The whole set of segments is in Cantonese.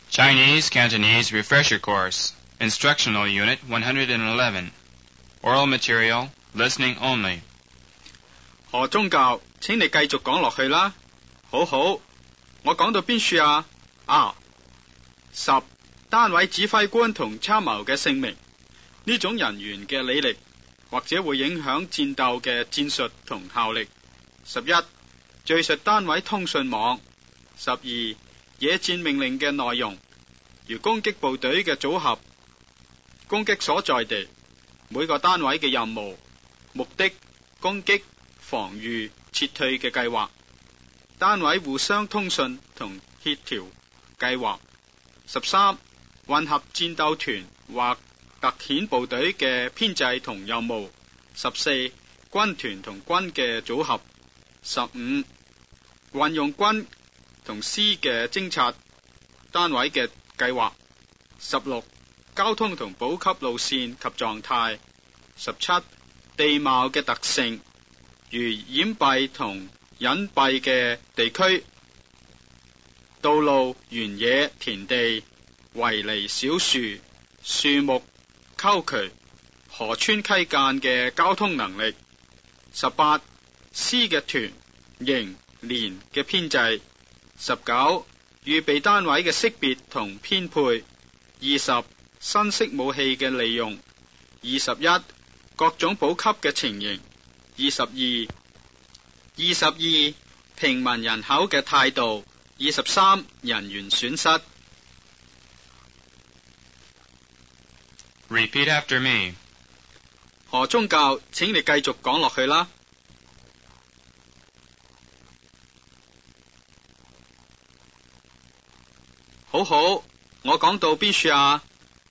Chinese Cantonese Refresher Course, Instructional Unit 111, Oral Material, Listening Only. 何宗教，請你繼續講落去啦。好，我講到邊處啊？10. 單位指揮官同參謀嘅姓名，呢種人員嘅履歷，或者會影響戰鬥嘅戰術同效力。11. 敘述單位通訊網。12. 野戰命令嘅內容，如攻擊部隊嘅組合、攻擊所在地、每個單位嘅任務、目的、攻擊、防禦、撤退嘅計劃、單位互相通訊同協調計劃。13. 混合戰鬥團或特遣部隊嘅編制同任務。14. 軍團同軍嘅組合。15. 運用軍同師嘅偵察單位嘅計劃。16. 交通同補給路線及狀態。17. 地貌嘅特性，如掩蔽同隱蔽嘅地區、道路、原野、田地、圍籬小樹、樹木、溝渠、河川溪澗嘅交通能力。18. 師嘅團、營、連嘅編制。19. 預備單位嘅識別同編配。20. 新式武器嘅利用。21. 各種補給嘅情形。22. 平民人口嘅態度。23. 人員損失。 Repeat after me. 何宗教，請你繼續講落去啦。好，我講到邊處啊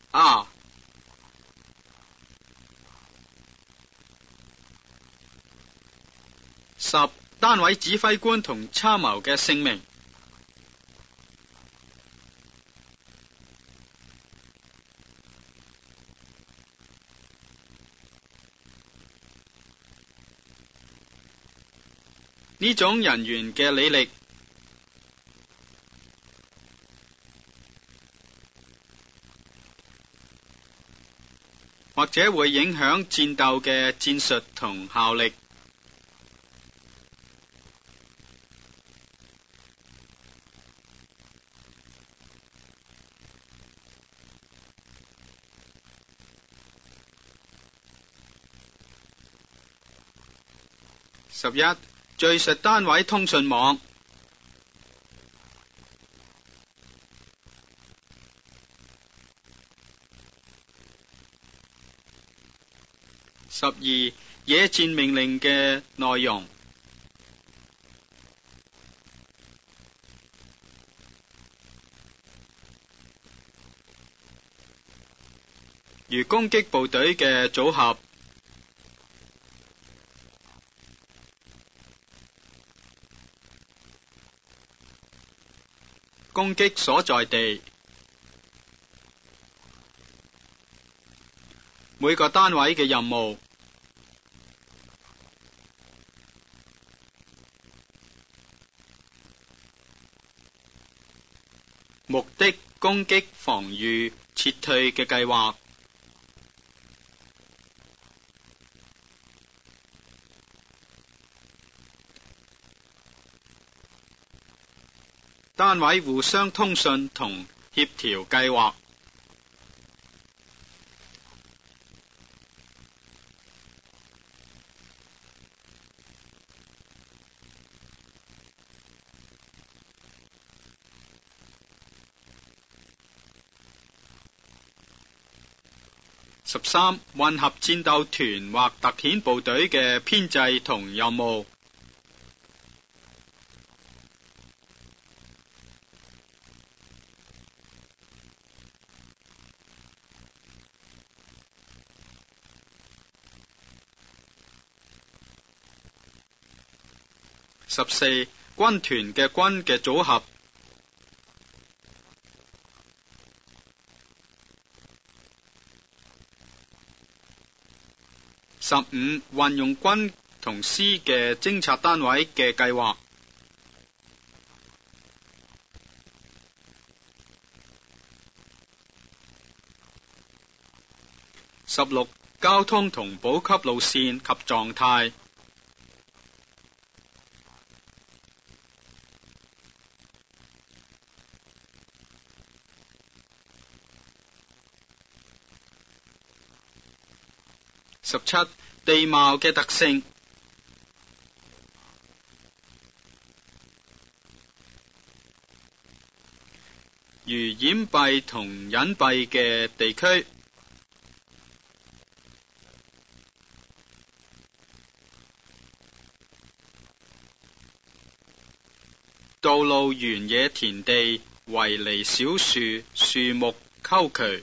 ？10. 單位指揮官同參謀嘅姓名。呢種人員嘅履歷，或者會影響戰鬥嘅戰術同效力。11. 敘述單位通訊網。12. 野戰命令嘅內容。如攻擊部隊嘅組合、攻擊所在地、每個單位嘅任務、目的、攻擊、防禦、撤退嘅計劃。單位互相通訊同協調計劃。13. 混合戰鬥團或特遣部隊嘅編制同任務。14. 軍團嘅軍嘅組合。15. 運用軍同師嘅偵察單位嘅計劃。 16. 交通同補給路線及狀態。17. 地貌嘅特性。如掩蔽同隱蔽嘅地區。道路原野田地，圍籬小樹、樹木、溝渠。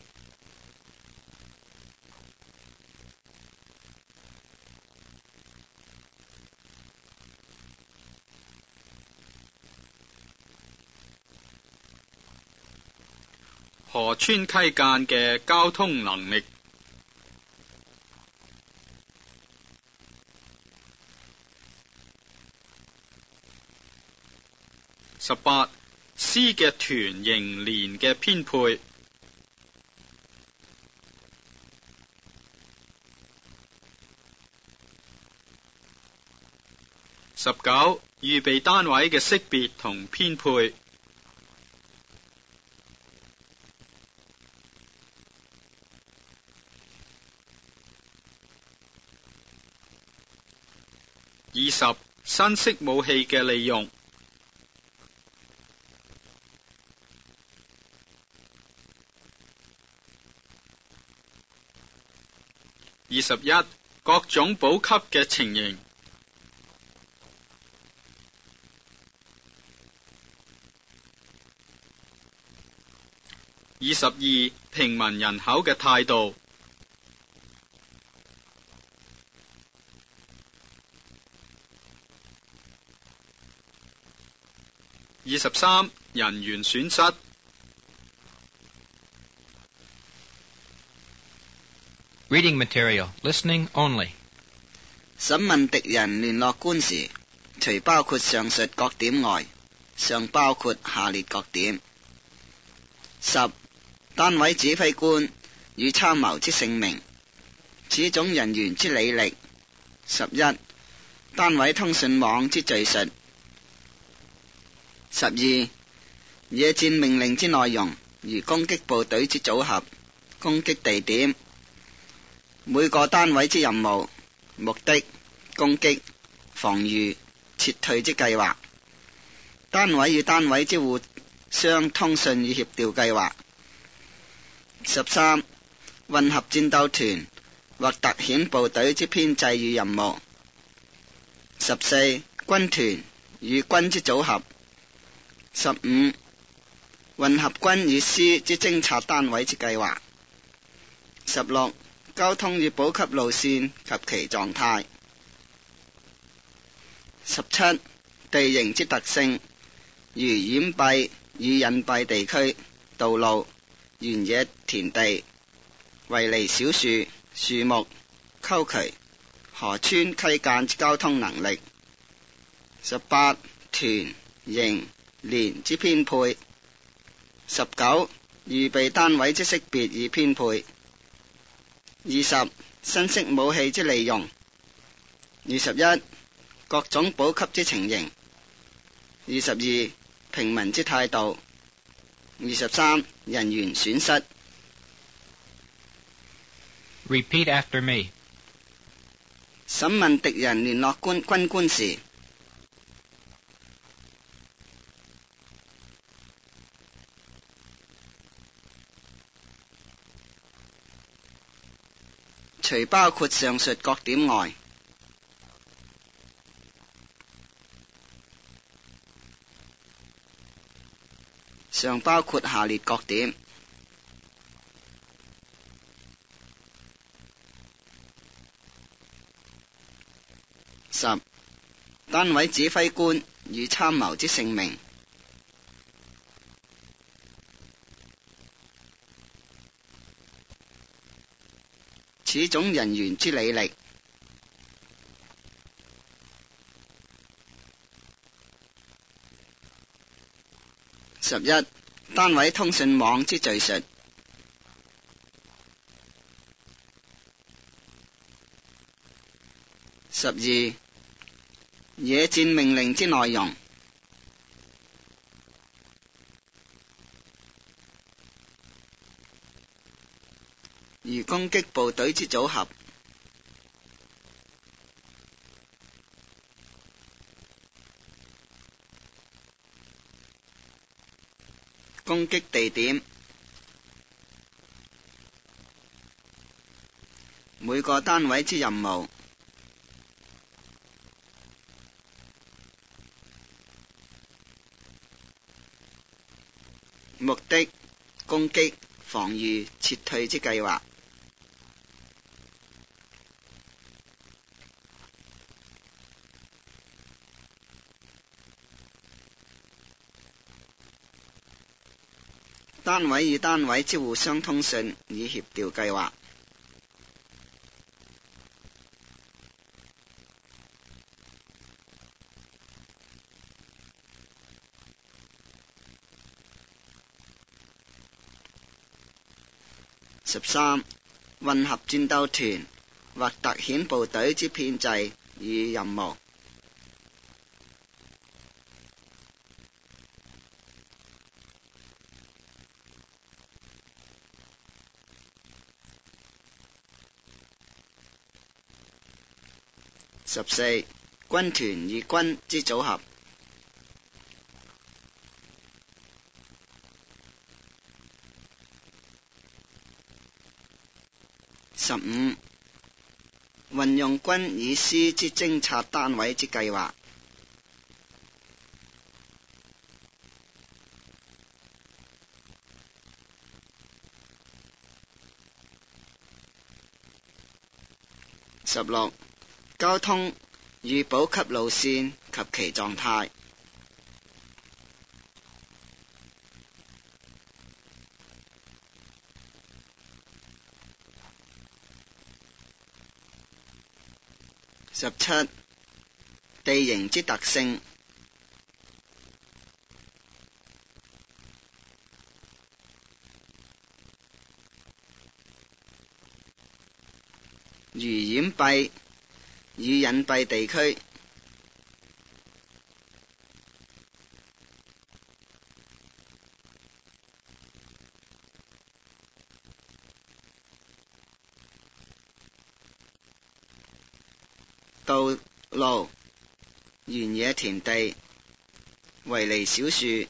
河川溪澗嘅交通能力。18. 詩嘅團形連嘅編配。19. 預備單位嘅識別同編配。20. 新式武器嘅利用。21. 各種補給嘅情形。22. 平民人口嘅態度。23. 人員損失。 Reading material. Listening only. 審問敵人聯絡官時，除包括上述各點外，尚包括下列各點。10. 單位指揮官與參謀之姓名，此種人員之履歷。11. 單位通訊網之敘述。12. 野戰命令之內容，如攻擊部隊之組合、攻擊地點、每個單位之任務、目的、攻擊、防禦、撤退之計劃，單位與單位之互相通訊與協調計劃。13. 混合戰鬥團或特遣部隊之編制與任務。14. 軍團與軍之組合。15. 混合軍與師之偵察單位之計劃。16. 交通與補給路線及其狀態。17. 地形之特性，如掩蔽與隱蔽地區、道路、原野田地、圍籬小樹、樹木、溝渠、河川溪澗之交通能力。18. 團、營、連之編配。19. 預備單位之識別與編配。20. 新式武器之利用。21. 各種補給之情形。22. 平民之態度。23. 人員損失。 Repeat after me. 審問敵人聯絡軍官時，除包括上述各點外，尚包括下列各點。10. 單位指揮官與參謀之姓名。此種人員之履歷。11. 單位通訊網之敘述。 12. 野戰命令之內容。如攻擊部隊之組合。攻擊地點。每個單位之任務。目的：攻擊、防禦、撤退之計劃。單位與單位之互相通訊以協調計劃。13. 混合戰鬥團或特遣部隊之編制與任務。14. 軍團與軍之組合。15. 運用軍與師之偵察單位之計劃。16. 交通與補給路線及其狀態。17. 地形之特性。如掩蔽與隱蔽地區。道路、原野田地、圍籬小樹。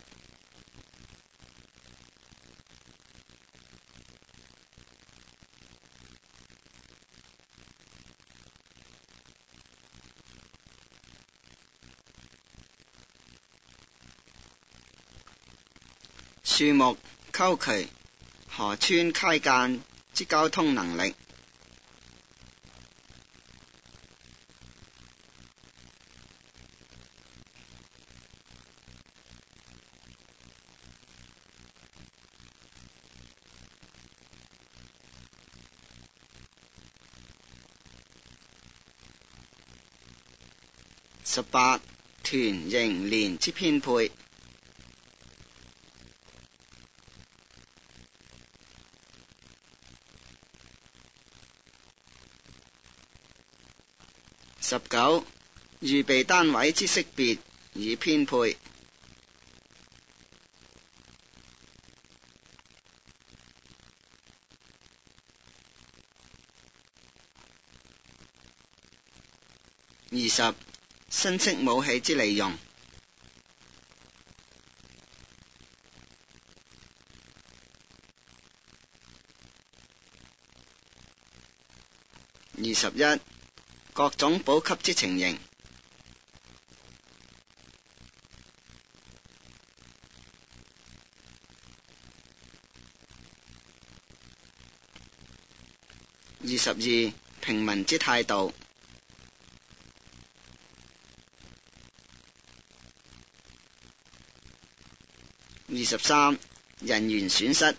樹木、溝渠、河川溪澗之交通能力。18. 團營連之編配。19. 預備單位之識別與編配。20. 新式武器之利用。21. 各種補給之情形。22. 平民之態度。23. 人員損失。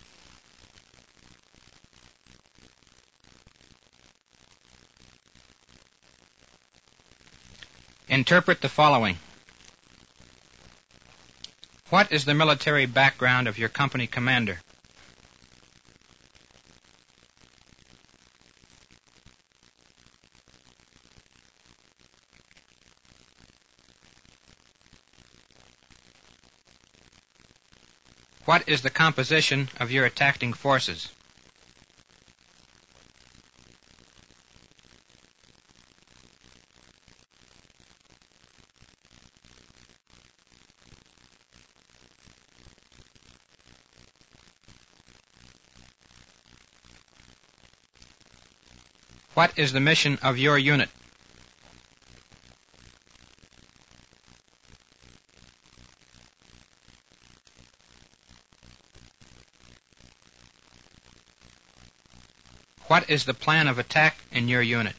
Interpret the following. What is the military background of your company commander? What is the composition of your attacking forces? What is the mission of your unit? What is the plan of attack in your unit?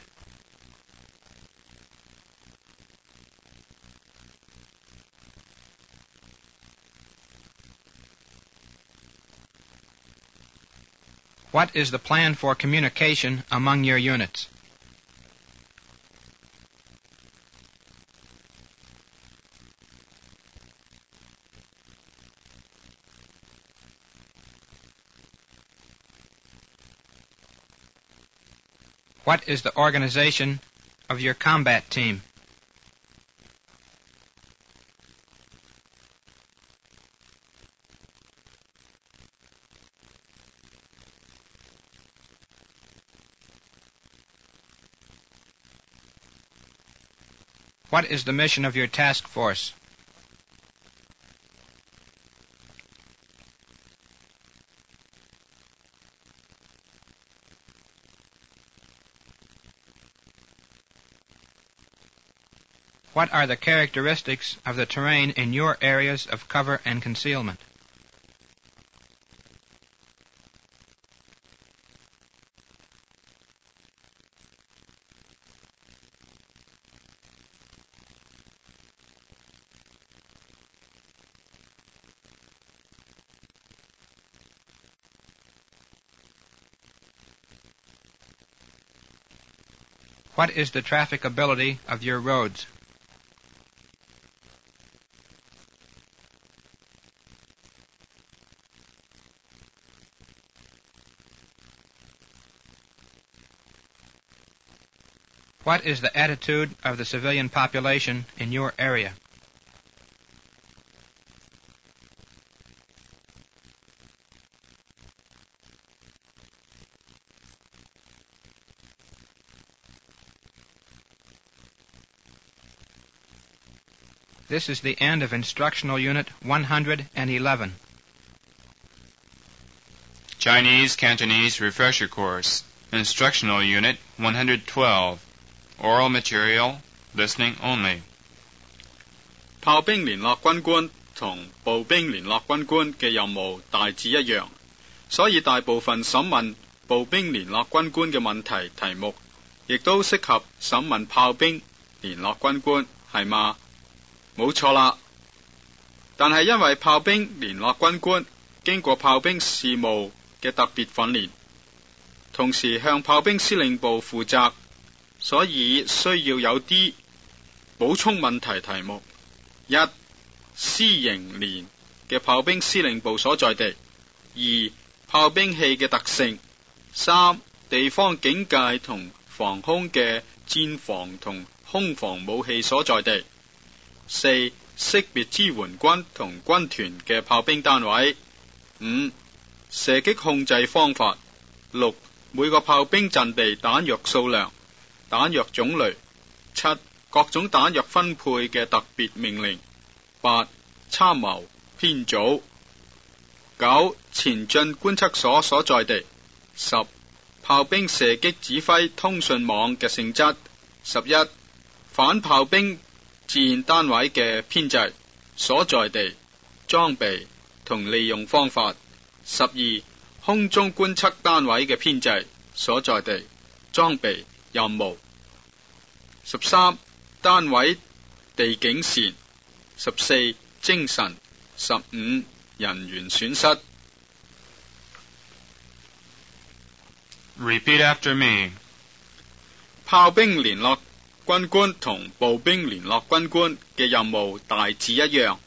What is the plan for communication among your units? What is the organization of your combat team? What is the mission of your task force? What are the characteristics of the terrain in your areas of cover and concealment? What is the trafficability of your roads? What is the attitude of the civilian population in your area? This is the end of Instructional Unit 111. Chinese Cantonese Refresher Course, Instructional Unit 112. Oral Material, Listening Only. 炮兵聯絡軍官同步兵聯絡軍官嘅任務大致一樣，所以大部分審問步兵聯絡軍官嘅問題題目，亦都適合審問炮兵聯絡軍官，係嘛？冇錯啦。但係因為炮兵聯絡軍官經過炮兵事務嘅特別訓練，同時向炮兵司令部負責，所以需要有啲補充問題題目：一、私營連嘅炮兵司令部所在地；二、炮兵器嘅特性；三、地方警戒同防空嘅戰防同空防武器所在地；四、識別支援軍同軍團嘅炮兵單位；五、射擊控制方法；六、每個炮兵陣地彈藥數量、彈藥種類；七、各種彈藥分配嘅特別命令；八、參謀編組；九、前進觀測所所在地；十、炮兵射擊指揮通訊網嘅性質；十一、反炮兵戰單位嘅編制、所在地、裝備同利用方法；十二、空中觀測單位嘅編制、所在地、裝備、任務；十三、單位地警線；十四、精神；十五、人員損失。 Repeat after me. 炮兵聯絡軍官同步兵聯絡軍官嘅任務大致一樣，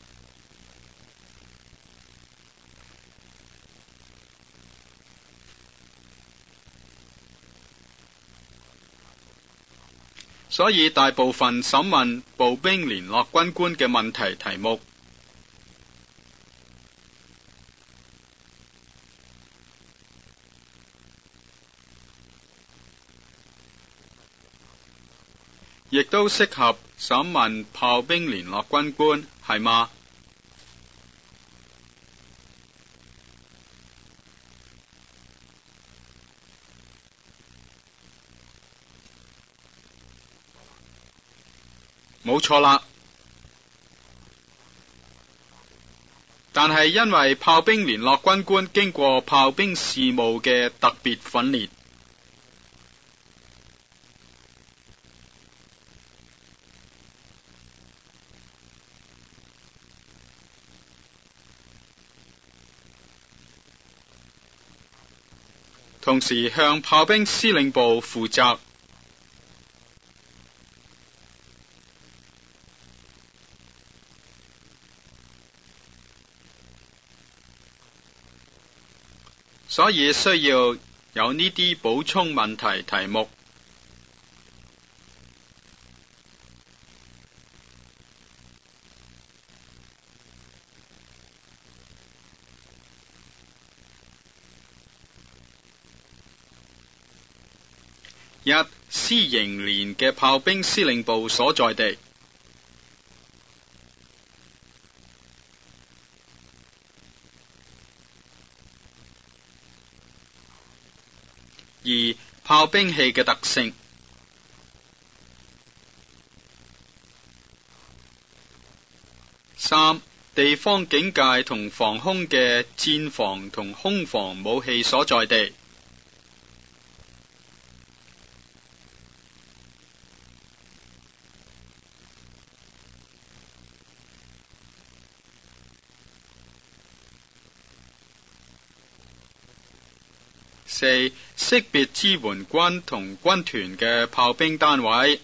所以大部分審問步兵聯絡軍官嘅問題題目。 亦都適合審問炮兵聯絡軍官，係嗎？冇錯啦，但係因為炮兵聯絡軍官經過炮兵事務嘅特別訓練，同時向炮兵司令部負責。所以需要有呢啲補充問題題目。一、私營連嘅炮兵司令部所在地。二、炮兵器嘅特性。三、地方警戒同防空嘅戰防同空防武器所在地。四、識別支援軍同軍團嘅炮兵單位。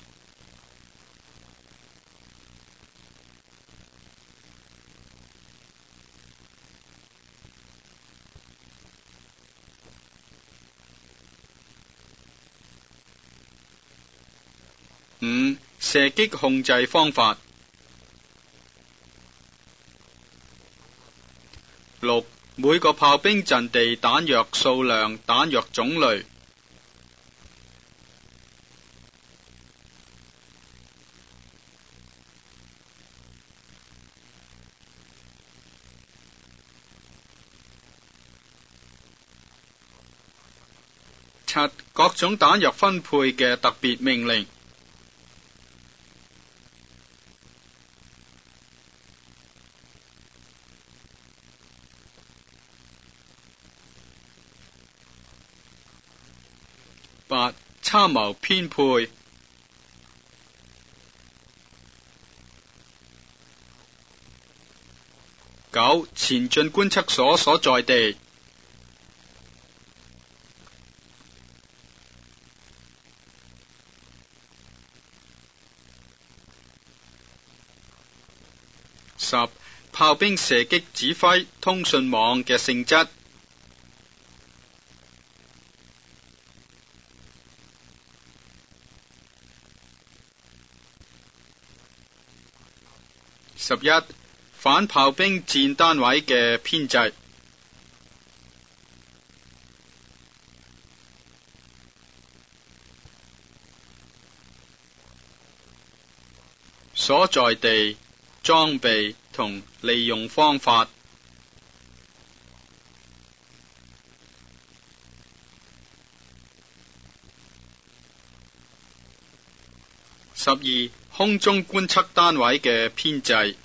五、射擊控制方法。六、每個炮兵陣地彈藥數量、彈藥種類。七、各種彈藥分配嘅特別命令。八、參謀編配。九、前進觀測所所在地。十、炮兵射擊指揮通訊網嘅性質。11、反炮兵戰單位嘅編制。所在地、裝備同利用方法。12、空中觀測單位嘅編制。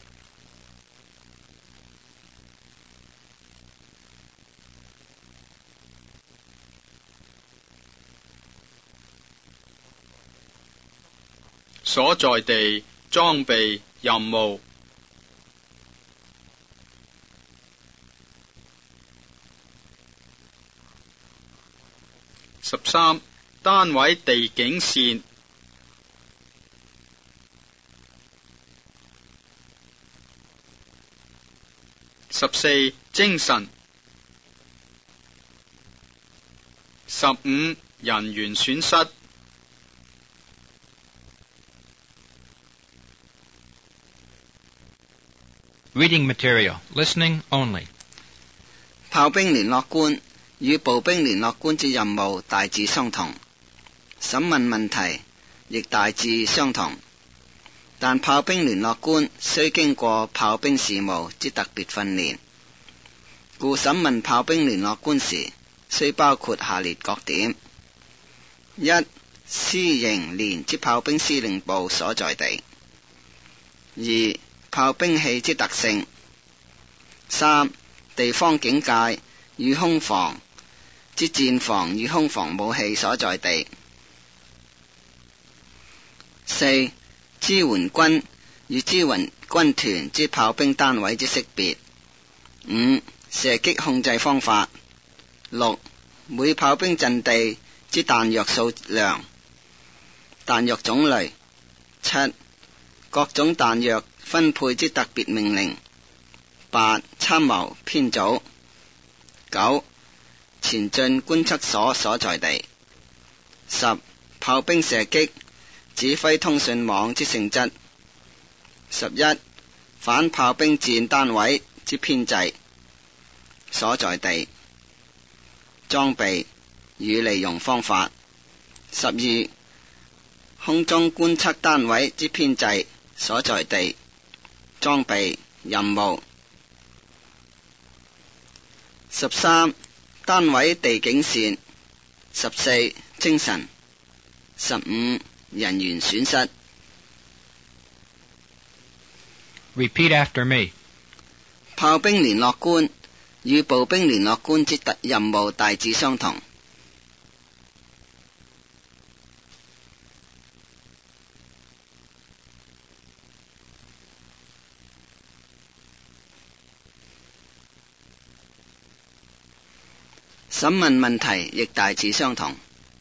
所在地、裝備、任務。13、單位地境線。14、精神。15、人員損失。 Reading material. Listening only. 炮兵聯絡官與步兵聯絡官之任務大致相同。審問問題亦大致相同，但炮兵聯絡官須經過炮兵事務之特別訓練，故審問炮兵聯絡官時，須包括下列各點：一、私營連之炮兵司令部所在地；二、炮兵器之特性；三、地方警戒與空防之戰防與空防武器所在地；四、支援軍與支援軍團之炮兵單位之識別；五、射擊控制方法；六、每炮兵陣地之彈藥數量、彈藥種類；七、各種彈藥分配之特別命令；八、參謀編組；九、前進觀測所所在地；十、炮兵射擊指揮通訊網之性質；11、反炮兵戰單位之編制所在地、裝備與利用方法； 12、空中觀測單位之編制所在地、裝備、任務； 13、單位地境線； 14、精神； 15、人員損失。 Repeat after me. 炮兵聯絡官與步兵聯絡官之任務大致相同。審問問題亦大致相同。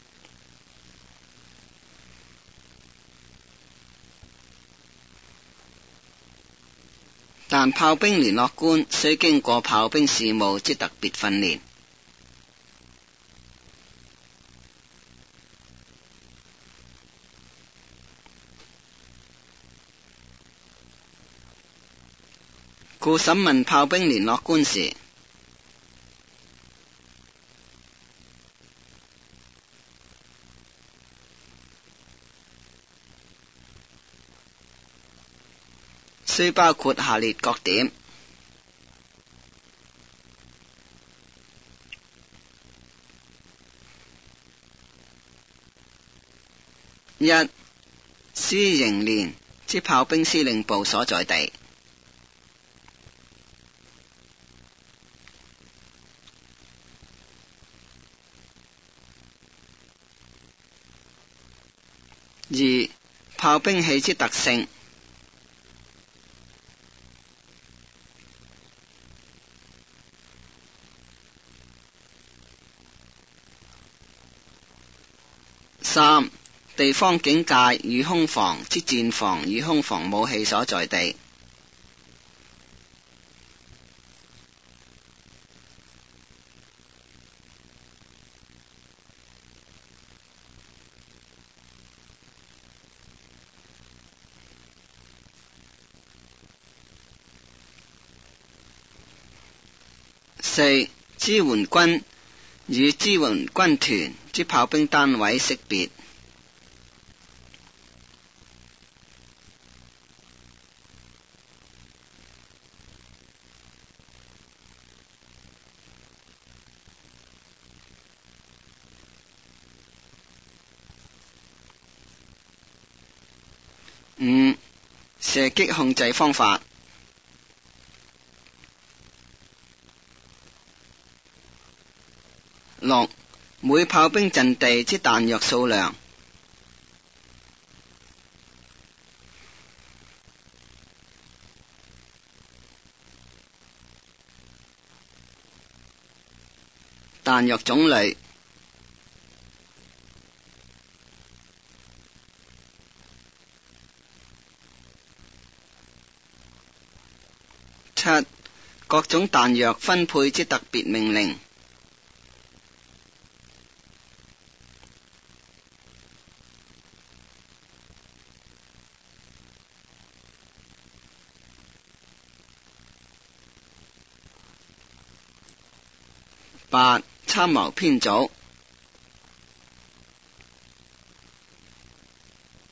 但炮兵聯絡官須經過炮兵事務之特別訓練，故審問炮兵聯絡官時，須包括下列各點：一、私營連之炮兵司令部所在地；二、炮兵器之特性；三、地方警戒與空防之戰防與空防武器所在地；四、支援軍與支援軍團之炮兵單位識別；五、射擊控制方法；六、每炮兵陣地之彈藥數量；彈藥種類；七、各種彈藥分配之特別命令；八、參謀編組；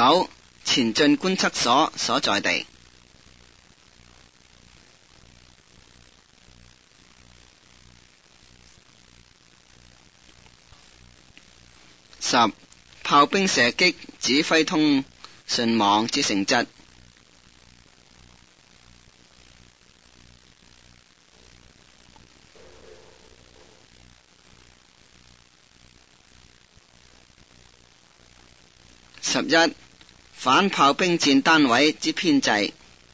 9. 前進觀測所所在地。10. 炮兵射擊指揮通訊網之性質。11. 反炮兵戰單位之編制。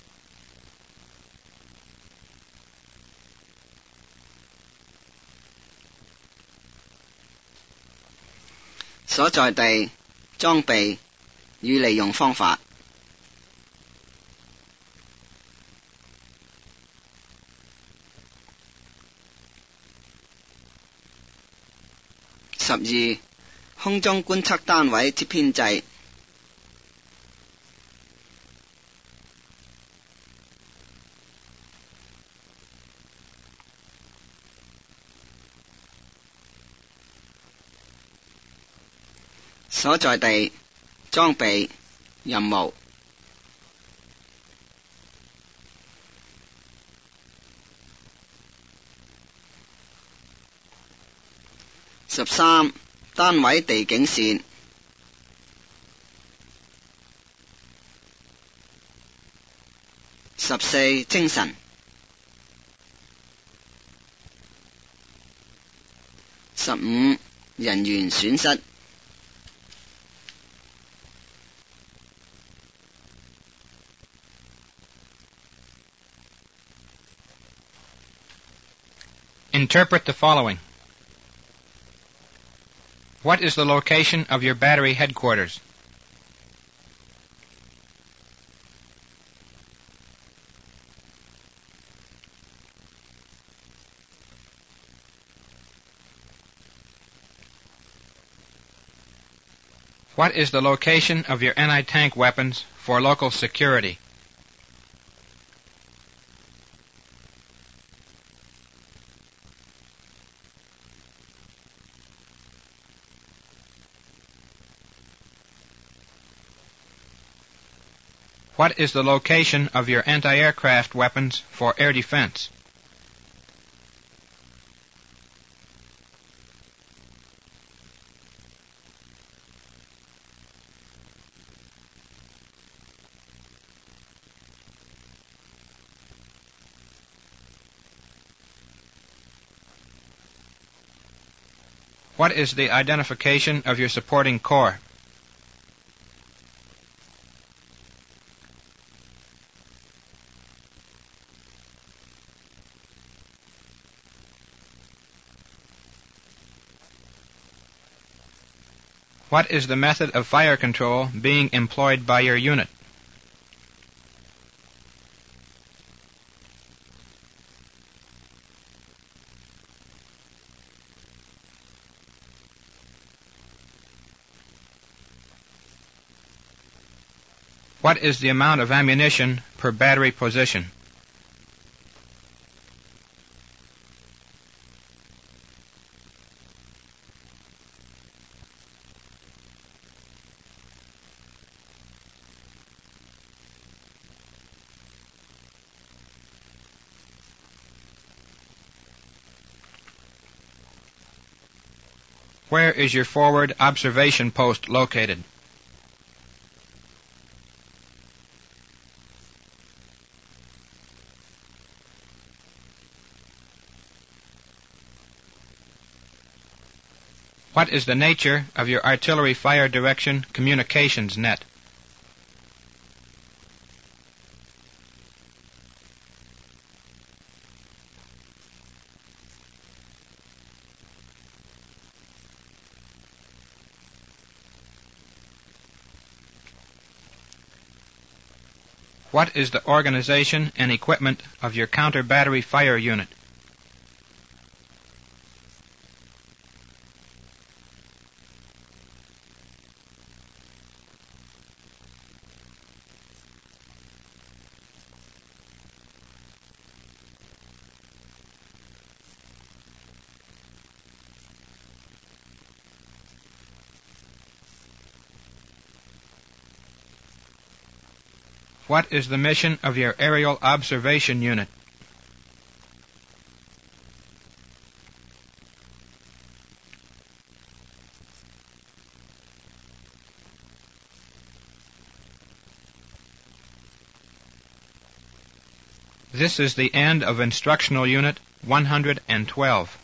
所在地、裝備與利用方法。12. 空中觀測單位之編制。所在地、裝備、任務。13. 單位地境線。14. 精神。15. 人員損失。 Interpret the following. What is the location of your battery headquarters? What is the location of your anti-tank weapons for local security? What is the location of your anti-aircraft weapons for air defense? What is the identification of your supporting corps? What is the method of fire control being employed by your unit? What is the amount of ammunition per battery position? Where is your forward observation post located? What is the nature of your artillery fire direction communications net? What is the organization and equipment of your counter-battery fire unit? What is the mission of your aerial observation unit? This is the end of Instructional Unit 112.